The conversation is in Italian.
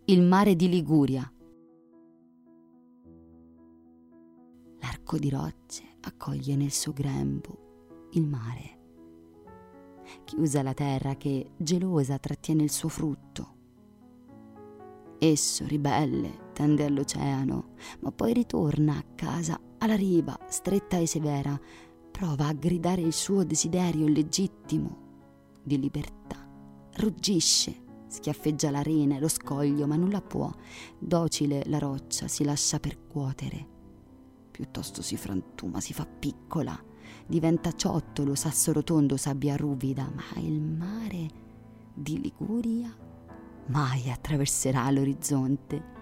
il mare di Liguria. L'arco di rocce accoglie nel suo grembo il mare. Chiusa la terra che, gelosa, trattiene il suo frutto. Esso, ribelle, tende all'oceano, ma poi ritorna a casa alla riva, stretta e severa, prova a gridare il suo desiderio legittimo di libertà. Ruggisce, schiaffeggia l'arena e lo scoglio, ma nulla può. Docile la roccia si lascia percuotere. Piuttosto si frantuma, si fa piccola, diventa ciottolo, sasso rotondo, sabbia ruvida, ma il mare di Liguria mai attraverserà l'orizzonte.